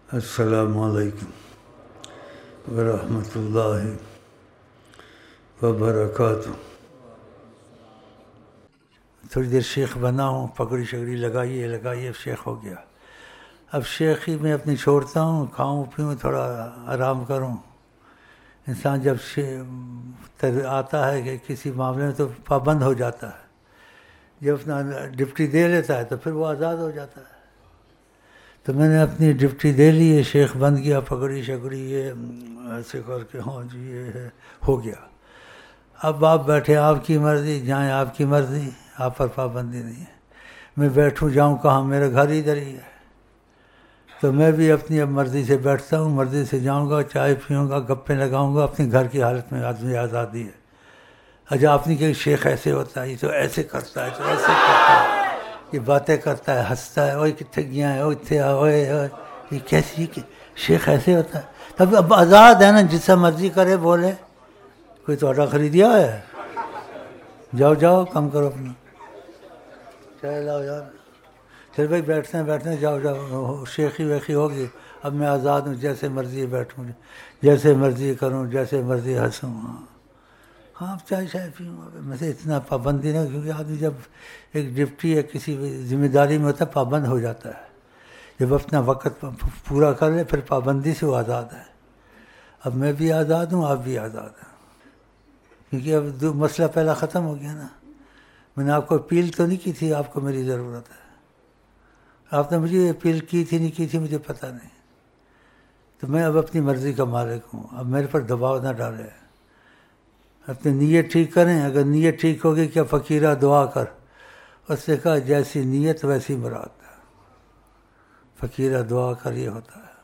السلام علیکم ورحمۃ اللہ وبرکاتہ. تھوڑی دیر شیخ بنا ہوں، پگڑی شگڑی لگائیے اب شیخ ہو گیا. اب شیخی میں اپنی چھوڑتا ہوں، کھاؤں پیوں، تھوڑا آرام کروں. انسان جب آتا ہے کہ کسی معاملے میں تو پابند ہو جاتا ہے. جب اپنا ڈپٹی دے لیتا ہے تو پھر وہ آزاد ہو جاتا ہے. تو میں نے اپنی ڈپٹی دے لی ہے، شیخ بن گیا، پگڑی شگڑی یہ ایسے کر کے ہاں جی یہ ہے ہو گیا. اب آپ بیٹھے، آپ کی مرضی، جائیں آپ کی مرضی، آپ پر پابندی نہیں ہے. میں بیٹھوں جاؤں کہاں، میرا گھر ادھر ہی ہے. تو میں بھی اپنی اب مرضی سے بیٹھتا ہوں، مرضی سے جاؤں گا، چائے پیوں گا، گپیں لگاؤں گا. اپنے گھر کی حالت میں آدمی آزادی ہے. اچھا آپ نے کہ شیخ ایسے ہوتا ہے، یہ تو ایسے کرتا ہے، تو ایسے کرتا ہے، یہ باتیں کرتا ہے، ہنستا ہے، اوے کتنے گیا ہے، اوے اوے یہ کیسی شیخ ایسے ہوتا ہے. تب اب آزاد ہے نا، جسا مرضی کرے بولے. کوئی توڑا خریدیا ہے؟ جاؤ کم کرو اپنا، چلے لاؤ یار. پھر بھائی بیٹھتے ہیں جاؤ شیخی ویخی ہوگی. اب میں آزاد ہوں، جیسے مرضی بیٹھوں، جیسے مرضی کروں، جیسے مرضی ہنسوں. ہاں چائے پیوں. مجھے اتنا پابندی نہیں، کیونکہ آدمی جب ایک ڈپٹی یا کسی ذمہ داری میں ہوتا ہے پابند ہو جاتا ہے. جب اپنا وقت پورا کر لے پھر پابندی سے وہ آزاد ہے. اب میں بھی آزاد ہوں، آپ بھی آزاد ہیں. کیونکہ اب مسئلہ پہلا ختم ہو گیا نا. میں نے آپ کو اپیل تو نہیں کی تھی آپ کو میری ضرورت ہے. آپ نے مجھے اپیل کی تھی نہیں کی تھی مجھے پتہ نہیں. تو میں اب اپنی مرضی کا مالک ہوں. اب میرے پر دباؤ نہ ڈالے. اپنی نیت ٹھیک کریں. اگر نیت ٹھیک ہوگی کیا فقیرہ دعا کر، اس نے کہا جیسی نیت ویسی مراد. فقیرہ دعا کر یہ ہوتا ہے.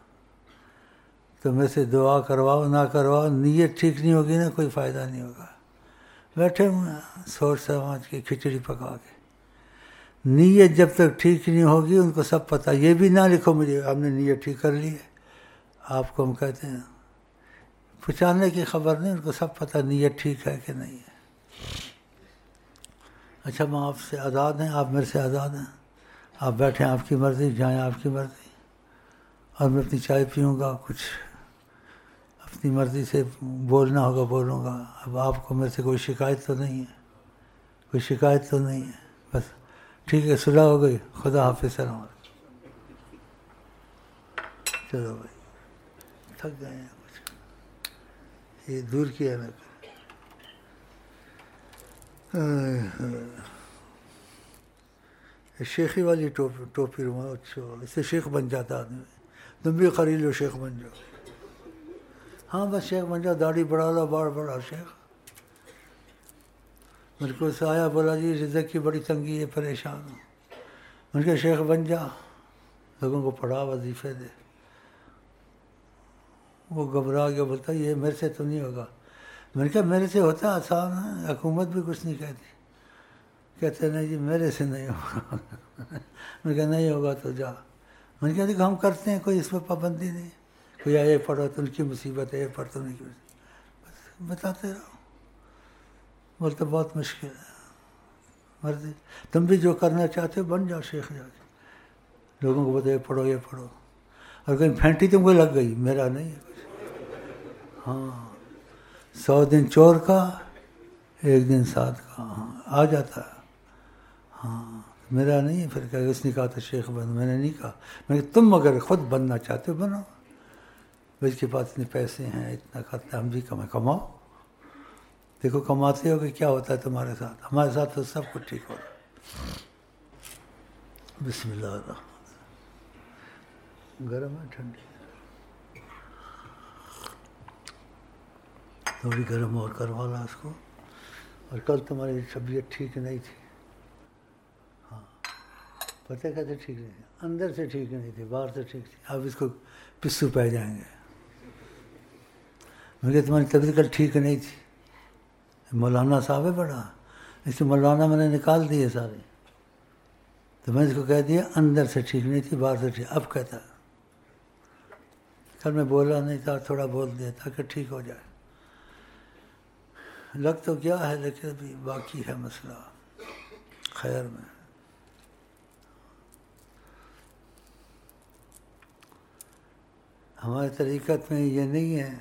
تو میں سے دعا کرواؤ نہ کرواؤ، نیت ٹھیک نہیں ہوگی نا کوئی فائدہ نہیں ہوگا. بیٹھے ہوئے ہیں سوچ سمجھ کے کھچڑی پکا کے. نیت جب تک ٹھیک نہیں ہوگی ان کو سب پتہ. یہ بھی نہ لکھو مجھے ہم نے نیت ٹھیک کر لی ہے. آپ کو ہم کہتے ہیں پہچاننے کی خبر نہیں، ان کو سب پتہ نیت ٹھیک ہے کہ نہیں ہے. اچھا ہم آپ سے آزاد ہیں، آپ میرے سے آزاد ہیں. آپ بیٹھیں آپ کی مرضی، جائیں آپ کی مرضی. اور میں اپنی چائے پیوں گا، کچھ اپنی مرضی سے بولنا ہوگا بولوں گا. اب آپ کو میرے سے کوئی شکایت تو نہیں ہے، کوئی شکایت تو نہیں ہے. بس ٹھیک ہے، صلح ہو گئی. خدا حافظ. سلام. چلو بھائی تھک گئے ہیں کچھ، یہ دور کیا میں. شیخی والی ٹوپی رومال اچھا، اس سے شیخ بن جاتا آدمی. تم بھی خرید لو، شیخ بن جاؤ. ہاں بس شیخ بن جاؤ، داڑھی بڑھا لو، بڑھ بڑھا شیخ. میرے کو سے آیا بولا جی رزق کی بڑی تنگی ہے، پریشان ہوں. ان کے شیخ بن جا، لوگوں کو پڑھا، وظیفے دے. وہ گھبرا گیا، بولتا یہ میرے سے تو نہیں ہوگا. میں نے کہا میرے سے ہوتا آسان ہے، حکومت بھی کچھ نہیں کہتی. کہتے نہیں جی میرے سے نہیں ہوگا. میں نے کہا نہیں ہوگا تو جا. میں نے کہا دیکھو ہم کرتے ہیں، کوئی اس میں پابندی نہیں. کوئی آئے پڑھو تو ان کی مصیبت ہے، یہ پڑھ تو نہیں کی بس بتاتے رہو. بولتے بہت مشکل ہے. مرضی تم بھی جو کرنا چاہتے ہو بن جاؤ شیخ جا کے. لوگوں کو بتائے پڑھو یہ پڑھو. اور کہیں پھینٹی تم کو لگ گئی، میرا نہیں ہے کچھ. ہاں 100 دن چور کا 1 دن ساتھ کا. ہاں آ جاتا ہے. ہاں میرا نہیں ہے. پھر کہ اس نے کہا تھا شیخ بن، میں نے نہیں کہا. میں کہ تم اگر خود بننا چاہتے ہو بنو. اس کے پاس اتنے پیسے ہیں، اتنا کرتا ہے، ہم بھی کماؤ. دیکھو کماتے ہو کہ کیا ہوتا ہے تمہارے ساتھ. ہمارے ساتھ تو سب کچھ ٹھیک ہو رہا ہے. بسم اللہ الرحمن. گرم ہے ٹھنڈی تھوڑی گرم اور کروا لا اس کو. اور کل تمہاری طبیعت ٹھیک نہیں تھی. ہاں پتہ کیسے ٹھیک نہیں تھی؟ اندر سے ٹھیک نہیں تھی، باہر سے ٹھیک تھی. اب اس کو پسو پہ جائیں گے. میں کہ تمہاری طبیعت کل ٹھیک نہیں تھی. مولانا صاحب ہے بڑا، اس سے مولانا میں نے نکال دیے سارے. تو میں اس کو کہہ دیا اندر سے ٹھیک نہیں تھی، باہر سے ٹھیک. اب کہتا کل میں بولا نہیں تھا، تھوڑا بول دیا تاکہ ٹھیک ہو جائے. لگ تو کیا ہے لیکن ابھی باقی ہے مسئلہ. خیر میں . ہمارے طریقت میں یہ نہیں ہے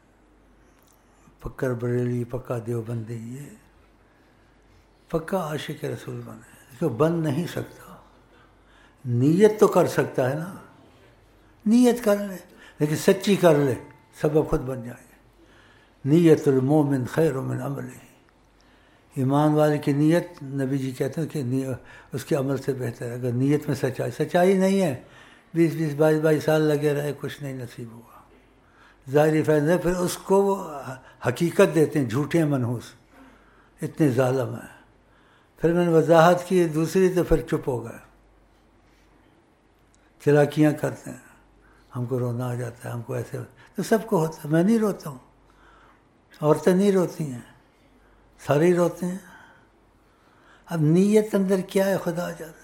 پکا بریلی پکا دیوبندی، یہ پکا عاشق رسول بنے، اس کو بن نہیں سکتا، نیت تو کر سکتا ہے نا، نیت کر لے لیکن سچی کر لے، سبب خود بن جائے گا۔ نیت المومن خیر من عملہ، ایمان والے کی نیت، نبی جی کہتے ہیں کہ اس کے عمل سے بہتر ہے۔ اگر نیت میں سچائی نہیں ہے، 20 22 سال لگے رہے، کچھ نہیں نصیب ہوا، ظاہری فیض ہے، پھر اس کو وہ حقیقت دیتے ہیں، جھوٹے منحوس، اتنے ظالم ہیں۔ پھر میں نے وضاحت کی دوسری تو پھر چپ ہو گئے، چلاکیاں کرتے ہیں، ہم کو رونا آ جاتا ہے، ہم کو ایسے، تو سب کو ہوتا ہے، میں نہیں روتا ہوں، عورتیں نہیں روتی ہیں، سارے ہی روتے ہیں۔ اب نیت اندر کیا ہے خدا جاتا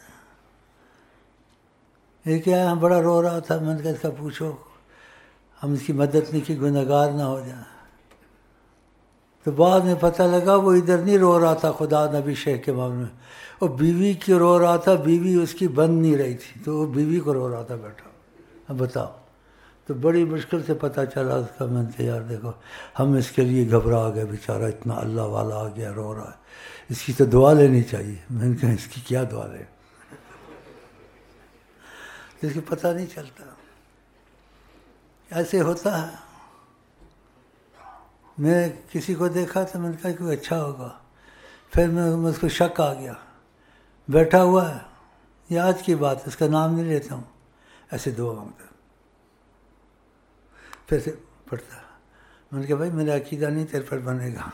ہے۔ یہ کیا ہے، ہم بڑا رو رہا تھا، میں نے کہا اس کا پوچھو، ہم اس کی مدد نہیں کی، گنہگار نہ ہو جائیں۔ تو بعد میں پتہ لگا وہ ادھر نہیں رو رہا تھا خدا نبی شیخ کے معاملے میں، وہ بیوی کی رو رہا تھا، بیوی اس کی بن نہیں رہی تھی تو وہ بیوی کو رو رہا تھا بیٹھا۔ اب بتاؤ، تو بڑی مشکل سے پتہ چلا اس کا۔ میں نے یار دیکھو ہم اس کے لیے گھبرا گئے، بیچارہ اتنا اللہ والا آ گیا رو رہا ہے، اس کی تو دعا لینی چاہیے۔ میں نے کہا اس کی کیا دعا لے، اس کی پتہ نہیں چلتا، ایسے ہوتا ہے۔ میں کسی کو دیکھا تو میں نے کہا کوئی اچھا ہوگا، پھر میں اس کو شک آ گیا، بیٹھا ہوا ہے، یہ آج کی بات، اس کا نام نہیں لیتا ہوں، ایسے دعا مانگتا، پھر سے پڑھتا۔ میں نے کہا بھائی میرا عقیدہ نہیں تیرے پر بنے گا۔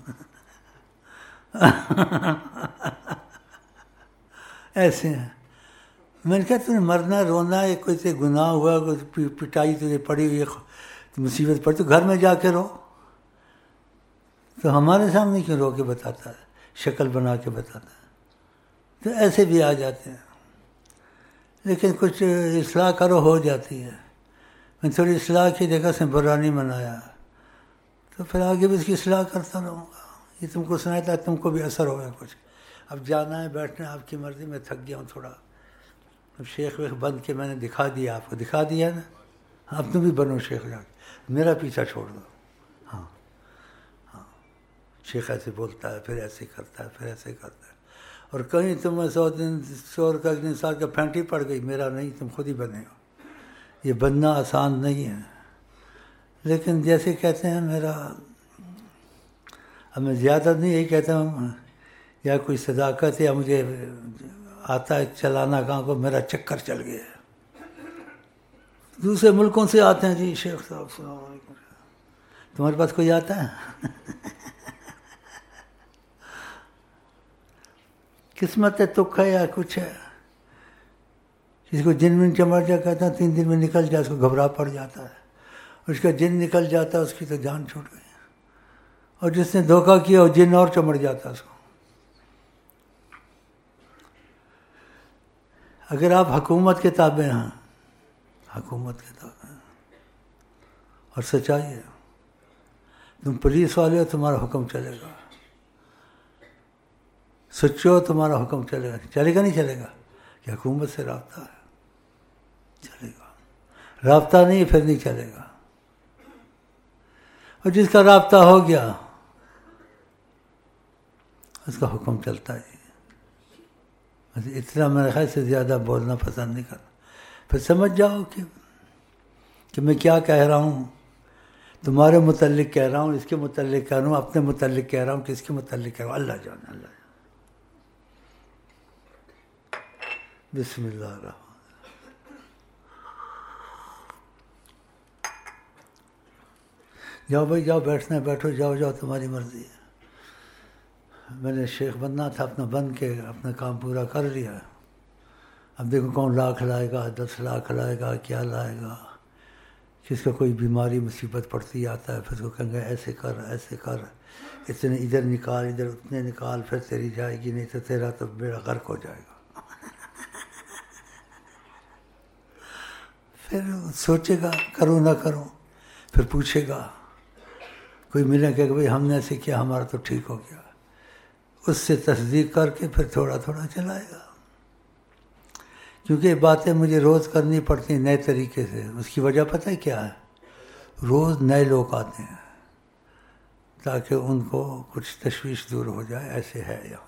ایسے ہیں۔ میں نے کہا تمہیں مرنا رونا ہے، کوئی سے گناہ ہوا، کوئی پٹائی تجھے پڑی ہوئی، مصیبت پڑی تو گھر میں جا کے رو، تو ہمارے سامنے کیوں رو کے بتاتا ہے، شکل بنا کے بتاتا ہے؟ تو ایسے بھی آ جاتے ہیں، لیکن کچھ اصلاح کرو ہو جاتی ہے۔ میں تھوڑی اصلاح کی، دیکھا اس نے برا نہیں منایا، تو پھر آگے بھی اس کی اصلاح کرتا رہوں گا۔ یہ تم کو سنایا تھا، تم کو بھی اثر ہوگا کچھ۔ اب جانا ہے، بیٹھنا ہے، آپ کی مرضی، میں تھک گیا ہوں تھوڑا۔ اب شیخ ویخ بن کے میں نے دکھا دیا، آپ کو دکھا دیا نا، اب تم بھی بنو شیخ جا کے، میرا پیچھا چھوڑ دو۔ ہاں ہاں، شیخ ایسے بولتا ہے، پھر ایسے کرتا ہے، پھر ایسے کرتا ہے، اور کہیں تمہیں 100 کا 1 سال کا پھینٹی پڑ گئی، میرا نہیں، تم خود ہی بنے ہو۔ یہ بننا آسان نہیں ہے، لیکن جیسے کہتے ہیں میرا، اب میں زیادہ نہیں یہی کہتا ہوں، یا کوئی صداقت یا مجھے آتا ہے چلانا کہاں کو، میرا چکر چل گیا ہے۔ دوسرے ملکوں سے آتے ہیں، جی شیخ صاحب السلام علیکم، تمہارے پاس کوئی آتا ہے؟ قسمت ہے، تک ہے یا کچھ ہے؟ جس کو جن میں چمڑ جا کہتا ہے 3 دن میں نکل جائے، اس کو گھبراہ پڑ جاتا ہے، اس کا جن نکل جاتا ہے، اس کی تو جان چھوٹ گئی۔ اور جس نے دھوکہ کیا وہ جن اور چمڑ جاتا ہے اس کو۔ اگر آپ حکومت کے تابع ہیں، حکومت کے تابع ہیں اور سچائی ہے، تم پولیس والے ہو، تمہارا حکم چلے گا، سچے ہو تمہارا حکم چلے گا، چلے گا نہیں چلے گا؟ کہ حکومت سے رابطہ ہے، چلے گا، رابطہ نہیں پھر نہیں چلے گا۔ اور جس کا رابطہ ہو گیا اس کا حکم چلتا ہے۔ اتنا میرے خیال سے زیادہ بولنا پسند نہیں کرتا، پھر سمجھ جاؤ کہ میں کیا کہہ رہا ہوں، تمہارے متعلق کہہ رہا ہوں، اس کے متعلق کہہ رہا ہوں، اپنے متعلق کہہ رہا ہوں، کس کے متعلق کہہ رہا ہوں، اللہ جانے، اللہ جانے۔ بسم اللہ الرحمن۔ جاؤ بھائی جاؤ، بیٹھنا ہے بیٹھو، جاؤ جاؤ، تمہاری مرضی ہے۔ میں نے شیخ بننا تھا، اپنا بن کے اپنا کام پورا کر لیا۔ اب دیکھو کون لاکھ لائے گا، 10 لاکھ لائے گا، کیا لائے گا۔ کس کو کوئی بیماری مصیبت پڑتی آتا ہے، پھر اس کو کہیں گے ایسے کر ایسے کر، اتنے ادھر نکال، ادھر اتنے نکال، پھر تیری جائے گی، نہیں تو تیرا تو بیڑا غرق ہو جائے گا۔ پھر سوچے گا کروں نہ کروں، پھر پوچھے گا، کوئی ملے کہ بھائی ہم نے ایسے کیا، ہمارا تو ٹھیک ہو گیا، اس سے تصدیق کر کے پھر تھوڑا تھوڑا چلائے گا۔ کیونکہ باتیں مجھے روز کرنی پڑتی ہیں نئے طریقے سے. اس کی وجہ پتہ ہے کیا ہے؟ روز نئے لوگ آتے ہیں تاکہ ان کو کچھ تشویش دور ہو جائے. ایسے ہے یہاں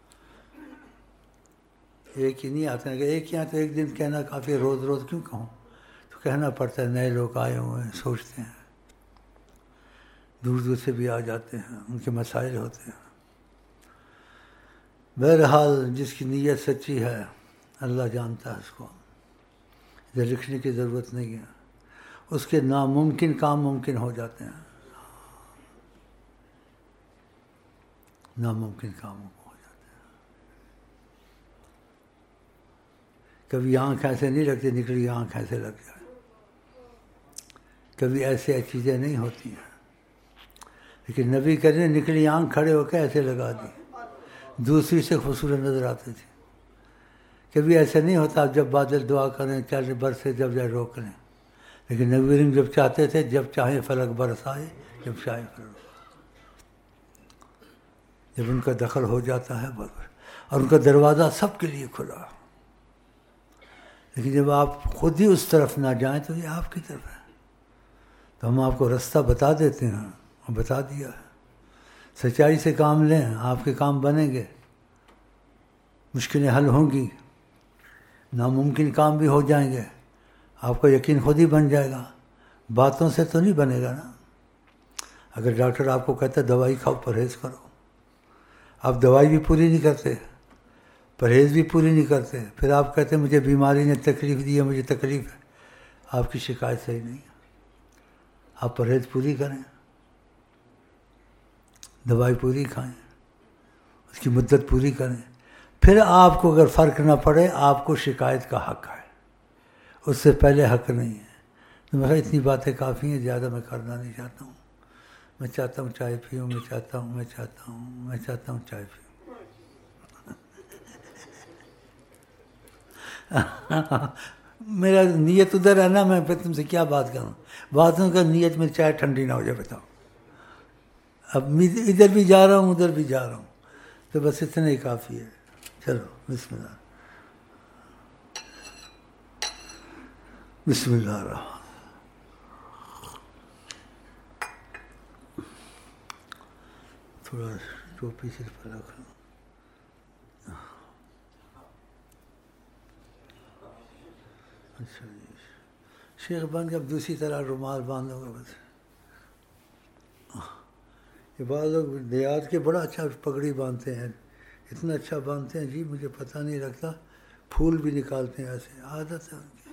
ایک ہی نہیں آتے ہیں. اگر ایک ہی آتے ایک دن کہنا کافی. روز روز کیوں کہوں؟ تو کہنا پڑتا ہے نئے لوگ آئے ہوئے ہیں, سوچتے ہیں, دور دور سے بھی آ جاتے ہیں, ان کے مسائل ہوتے ہیں. بہرحال جس کی نیت سچی ہے اللہ جانتا ہے اس کو. ادھر لکھنے کی ضرورت نہیں ہے. اس کے ناممکن کام ممکن ہو جاتے ہیں. ناممکن کام ہو جاتے ہیں. کبھی آنکھ ایسے نہیں لگتی, نکلی آنکھ ایسے لگ جائے. کبھی ایسے چیزیں نہیں ہوتی ہیں. لیکن نبی کریم نے نکلی آنکھ کھڑے ہو کے ایسے لگا دی, دوسری سے خوبصورت نظر آتی تھی. کبھی ایسا نہیں ہوتا آپ جب بادل دعا کریں چل برسے جب جائے روک لیں. لیکن نبی کریم جب چاہتے تھے جب چاہیں فلک برسائے, جب چاہیں فلک. جب ان کا دخل ہو جاتا ہے اور ان کا دروازہ سب کے لیے کھلا. لیکن جب آپ خود ہی اس طرف نہ جائیں تو یہ آپ کی طرف ہے. تو ہم آپ کو رستہ بتا دیتے ہیں, اور بتا دیا ہے. سچائی سے کام لیں, آپ کے کام بنیں گے, مشکلیں حل ہوں گی, ناممکن کام بھی ہو جائیں گے. آپ کا یقین خود ہی بن جائے گا. باتوں سے تو نہیں بنے گا نا. اگر ڈاکٹر آپ کو کہتا ہے دوائی کھاؤ, پرہیز کرو, آپ دوائی بھی پوری نہیں کرتے, پرہیز بھی پوری نہیں کرتے, پھر آپ کہتے ہیں مجھے بیماری نے تکلیف دی ہے, مجھے تکلیف ہے. آپ کی شکایت صحیح نہیں ہے. آپ پرہیز پوری کریں, دوائی پوری کھائیں, اس کی مدت پوری کریں. پھر آپ کو اگر فرق نہ پڑے آپ کو شکایت کا حق ہے, اس سے پہلے حق نہیں ہے. تو میں اتنی باتیں کافی ہیں, زیادہ میں کرنا نہیں چاہتا ہوں. میں چاہتا ہوں چائے پیوں, میں چاہتا ہوں چائے پیوں. میرا نیت ادھر ہے نا, میں پھر تم سے کیا بات کروں. باتوں کا نیت میں چائے ٹھنڈی نہ ہو جائے بتاؤ. اب ادھر بھی جا رہا ہوں ادھر بھی جا رہا ہوں, تو بس اتنا ہی کافی ہے. چلو بسم اللہ. بسم اللہ الرحمن. تھوڑا ٹوپی صرف رکھ لوں. اچھا جی, شیخ بن کے اب دوسری طرح رومال باندھو گا بس. یہ بعض لوگ دیہات کے بڑا اچھا پگڑی باندھتے ہیں, اتنا اچھا باندھتے ہیں جی, مجھے پتہ نہیں لگتا. پھول بھی نکالتے ہیں, ایسے عادت ہے ان کی.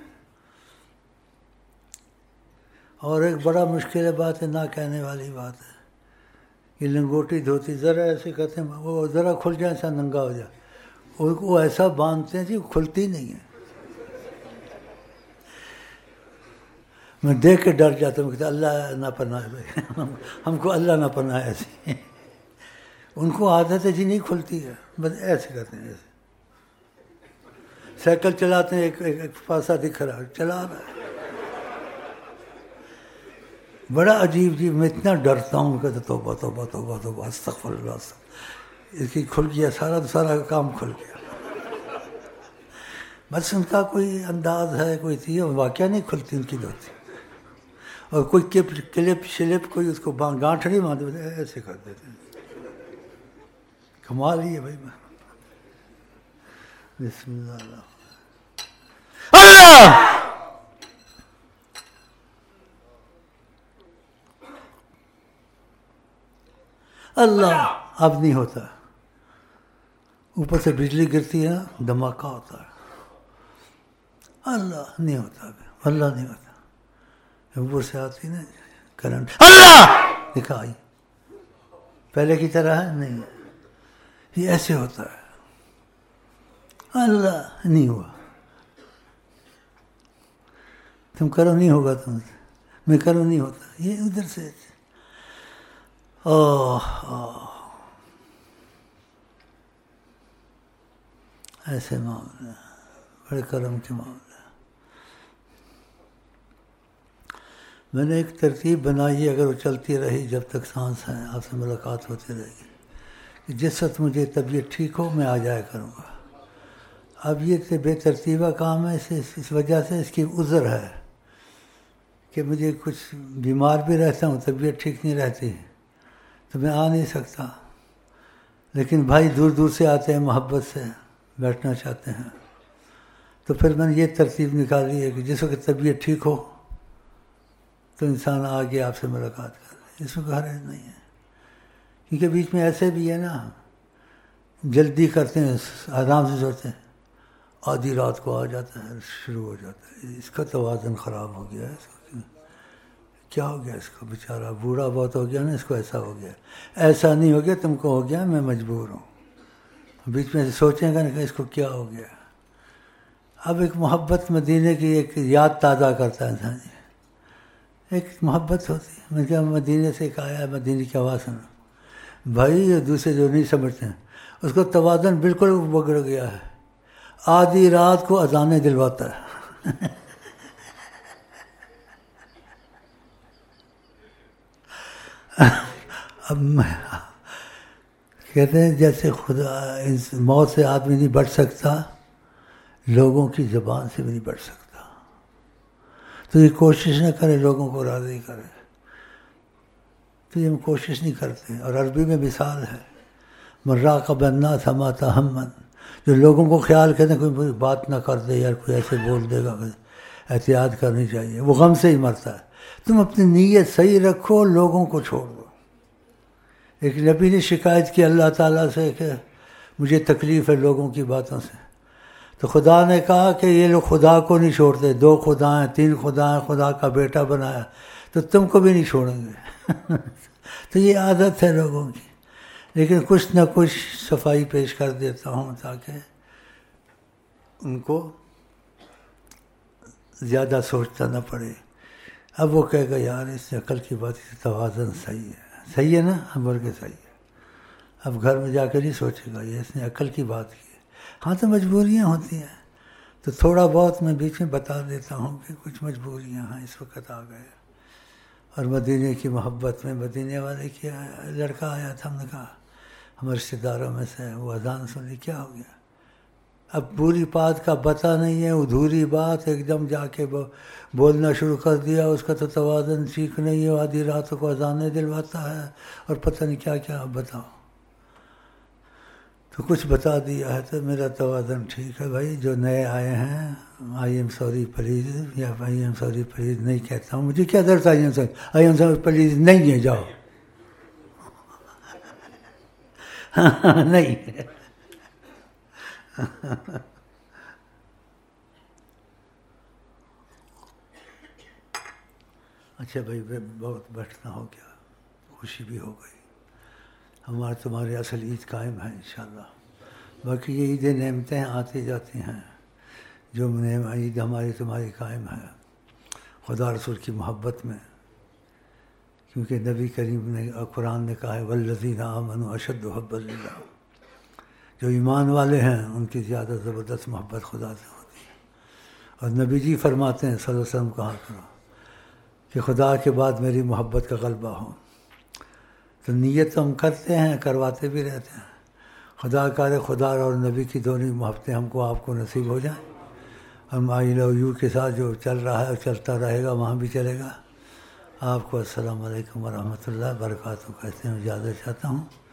اور ایک بڑا مشکل بات ہے, نہ کہنے والی بات ہے, یہ لنگوٹی دھوتی ذرا ایسے کہتے ہیں وہ ذرا کھل جائے ایسا ننگا ہو جائے. وہ ایسا باندھتے ہیں جی کھلتی نہیں ہے. میں دیکھ کے ڈر جاتا ہوں, کہتے اللہ نہ پناہ بھائی, ہم کو اللہ نہ پناہ. ایسے ان کو عادت ہے جی نہیں کھلتی ہے, بس ایسے کرتے ہیں. ایسے سائیکل چلاتے ہیں, ایک پاسا دکھ رہا ہے, چلا رہا ہے, بڑا عجیب جی. میں اتنا ڈرتا ہوں, کہتے توبہ توبہ توبہ توبہ استغفر اللہ. اس کی کھل گیا سارا کام کھل گیا. بس ان کا کوئی انداز ہے, کوئی چیز واقعہ نہیں کھلتی ان کی دھوتی. اور کوئی کلپ شلپ کوئی اس کو گانٹھ نہیں باندھتے, ایسے کر دیتے ہیں. کمال ہی ہے بھائی. بسم اللہ اللہ. اللہ اب نہیں ہوتا. اوپر سے بجلی گرتی ہے نا, دھماکہ ہوتا ہے. اللہ نہیں ہوتا, اللہ نہیں ہوتا. اوپر سے آتی نا کرنٹ, اللہ دکھائی, پہلے کی طرح ہے نہیں. یہ ایسے ہوتا ہے. اللہ نہیں ہوا, تم کرو نہیں ہوگا, تم سے میں کروں نہیں ہوتا. یہ ادھر سے ایسے معاملہ, بڑے کرم کے معاملہ. میں نے ایک ترتیب بنائی ہے, اگر وہ چلتی رہی جب تک سانس ہے, آپ سے ملاقات ہوتی رہے گی, کہ جس وقت مجھے طبیعت ٹھیک ہو میں آ جایا کروں گا. اب یہ بے ترتیبہ کام ہے، اس وجہ سے اس کی عذر ہے کہ مجھے کچھ بیمار بھی رہتا ہوں، طبیعت ٹھیک نہیں رہتی تو میں آ نہیں سکتا، لیکن بھائی دور دور سے آتے ہیں، محبت سے بیٹھنا چاہتے ہیں، تو پھر میں نے یہ ترتیب نکالی ہے کہ جس وقت طبیعت ٹھیک ہو تو انسان آگے آپ سے ملاقات کر لے، اس میں حرج نہیں ہے، کیونکہ بیچ میں ایسے بھی ہے نا، جلدی کرتے ہیں، آرام سے سوتے ہیں، آدھی رات کو آ جاتا ہے، شروع ہو جاتا ہے، اس کا توازن خراب ہو گیا ہے، کیا ہو گیا اس کو، بیچارہ بوڑھا بہت ہو گیا نا، اس کو ایسا ہو گیا، ایسا نہیں ہو گیا تم کو ہو گیا، میں مجبور ہوں، بیچ میں سوچیں گا کہ اس کو کیا ہو گیا۔ اب ایک محبت مدینے کی ایک یاد تازہ کرتا ہے انسان، ایک محبت ہوتی ہے، میں کیا مدینے سے ایک آیا، مدینے کی آواز سنا، بھائی دوسرے جو نہیں سمجھتے ہیں اس کو توازن بالکل بگڑ گیا ہے، آدھی رات کو اذانیں دلواتا ہے اب کہتے ہیں جیسے خدا اس موت سے آدمی نہیں بچ سکتا، لوگوں کی زبان سے بھی نہیں بچ سکتا، تو یہ کوشش نہ کرے لوگوں کو راضی کرے، تو یہ ہم کوشش نہیں کرتے۔ اور عربی میں مثال ہے، من راقب الناس مات ہما، جو لوگوں کو خیال کرتے ہیں کوئی بات نہ کر دے، یار کوئی ایسے بول دے گا، احتیاط کرنی چاہیے، وہ غم سے ہی مرتا ہے۔ تم اپنی نیت صحیح رکھو، لوگوں کو چھوڑ دو۔ ایک نبی نے شکایت کی اللہ تعالیٰ سے کہ مجھے تکلیف ہے لوگوں کی باتوں سے، تو خدا نے کہا کہ یہ لوگ خدا کو نہیں چھوڑتے، 2 خدا ہیں، 3 خدا ہیں، خدا کا بیٹا بنایا تو تم کو بھی نہیں چھوڑیں گے تو یہ عادت ہے لوگوں کی، لیکن کچھ نہ کچھ صفائی پیش کر دیتا ہوں تاکہ ان کو زیادہ سوچنا نہ پڑے۔ اب وہ کہے گا یار اس سے عقل کی بات، اس توازن صحیح ہے نا، ہم بول کے صحیح ہے، اب گھر میں جا کر نہیں سوچے گا یہ اس نے عقل کی بات کی ہے۔ ہاں تو مجبوریاں ہوتی ہیں، تو تھوڑا بہت میں بیچ میں بتا دیتا ہوں کہ کچھ مجبوریاں ہیں، اس وقت آ گئے۔ اور مدینے کی محبت میں مدینے والے کی لڑکا آیا تھا، ہم نے کہا ہمارے رشتے داروں میں سے، وہ اذان سنی، کیا ہو گیا؟ اب پوری بات کا پتہ نہیں ہے، ادھوری بات ایک دم جا کے بولنا شروع کر دیا، اس کا تو توازن ٹھیک نہیں ہے، آدھی راتوں کو اذانیں دلواتا ہے اور پتہ نہیں کیا کیا، اب بتاؤ۔ تو کچھ بتا دیا ہے تو میرا توازن ٹھیک ہے بھائی، جو نئے آئے ہیں آئی ایم سوری پلیز، یا آئی ایم سوری پلیز نہیں کہتا ہوں، مجھے کیا ضرورت آئی ایم سوری پلیز نہیں ہے، جاؤ نہیں اچھا بھائی بہت بیٹھنا ہو گیا، خوشی بھی ہو گئی، ہمارے تمہاری اصل عید قائم ہے انشاءاللہ، باقی یہ عیدیں نعمتیں آتی جاتی ہیں، جو عید ہماری تمہاری قائم ہے خدا رسول کی محبت میں، کیونکہ نبی کریم نے قرآن نے کہا ہے والذین آمنوا اشد حبا للہ، جو ایمان والے ہیں ان کی زیادہ زبردست محبت خدا سے ہوتی ہے، اور نبی جی فرماتے ہیں صلی اللہ علیہ وسلم کہا کرو کہ خدا کے بعد میری محبت کا غلبہ ہو، تو نیت تو ہم کرتے ہیں، کرواتے بھی رہتے ہیں، خدا کرے خدا اور نبی کی دونوں محبتیں ہم کو آپ کو نصیب ہو جائیں، ہم آئی لو یو کے ساتھ جو چل رہا ہے اور چلتا رہے گا وہاں بھی چلے گا۔ آپ کو السلام علیکم ورحمۃ اللہ وبرکاتہ کہتے ہیں، اجازت چاہتا ہوں۔